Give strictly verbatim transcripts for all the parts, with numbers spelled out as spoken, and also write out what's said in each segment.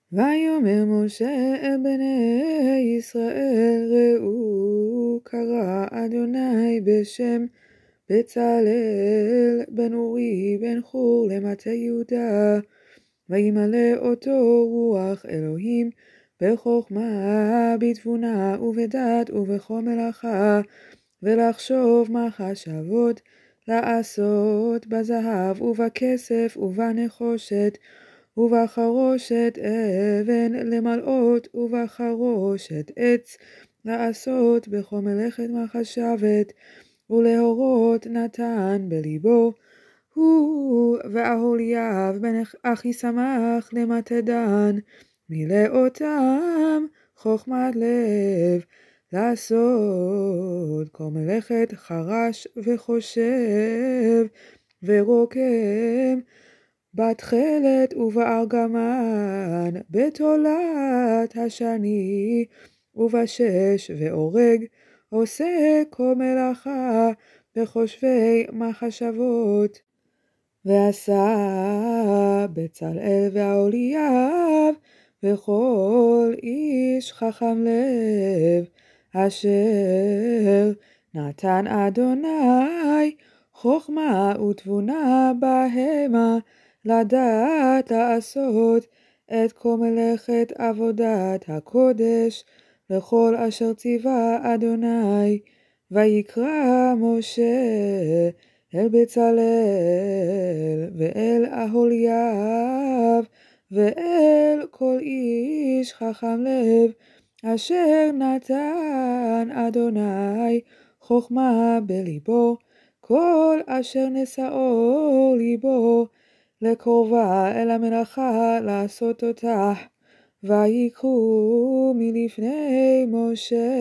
ויאמר משה אל בני ישראל, ראו קרא אדוני בשם בצלאל בן אורי בן חור למטה יהודה, וימלא אותו רוח אלוהים בחוכמה, בתבונה ובדעת ובכל מלאכה, ולחשוב מחשבות, לעשות בזהב ובכסף ובנחושת ובחרושת אבן למלאות ובחרושת עץ, לעשות בכל מלאכת מחשבת, ולהורות נתן בליבו הוא ואהוליאב בן אחיסמך למטה דן, מילא אותם חוכמת לב, לעשות כל מלאכת חרש וחושב ורוקם, בתכלת ובארגמן, בתולת השני ובשש ואורג, עושה כל מלאכה בחושבי מחשבות. ועשה בצלאל ואהוליאב וכל איש חכם לב, אשר נתן אדוני חוכמה ותבונה בהמה, לדעת לעשות את כל מלאכת עבודת הקודש, לכל אשר ציווה אדוני. ויקרא משה אל בצלאל ואל אהוליאב ואל כל איש חכם לב, אשר נתן אדוני חוכמה בליבו, כל אשר נשאו ליבו, לקרובה אל המלאכה לעשות אותה. ויקחו מלפני משה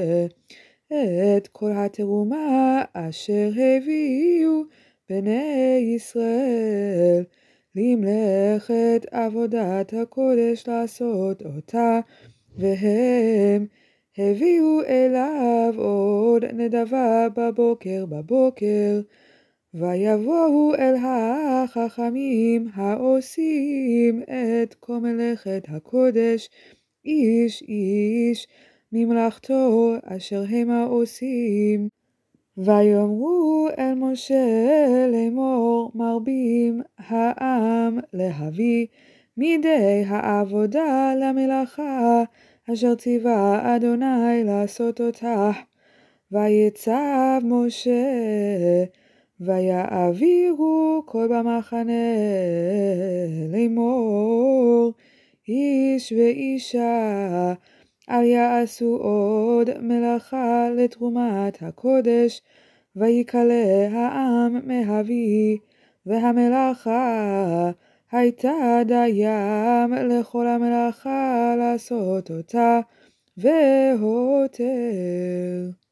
את כל התרומה אשר הביאו בני ישראל למלאכת עבודת הקודש לעשות אותה, והם הביאו אליו עוד נדבה בבוקר בבוקר. ויבואו אל החכמים העושים את כל מלאכת הקודש, איש איש ממלאכתו אשר המה עושים. ויאמרו אל משה לאמור, מרבים העם להביא מידי העבודה למלאכה אשר ציווה אדוני לעשות אותה. ויצב משה ויעבירו כל במחנה לאמור, איש ואישה אל יעשו עוד מלאכה לתרומת הקודש, ויקלה העם מהביא, והמלאכה הייתה דיים לכל המלאכה לעשות אותה, והותר.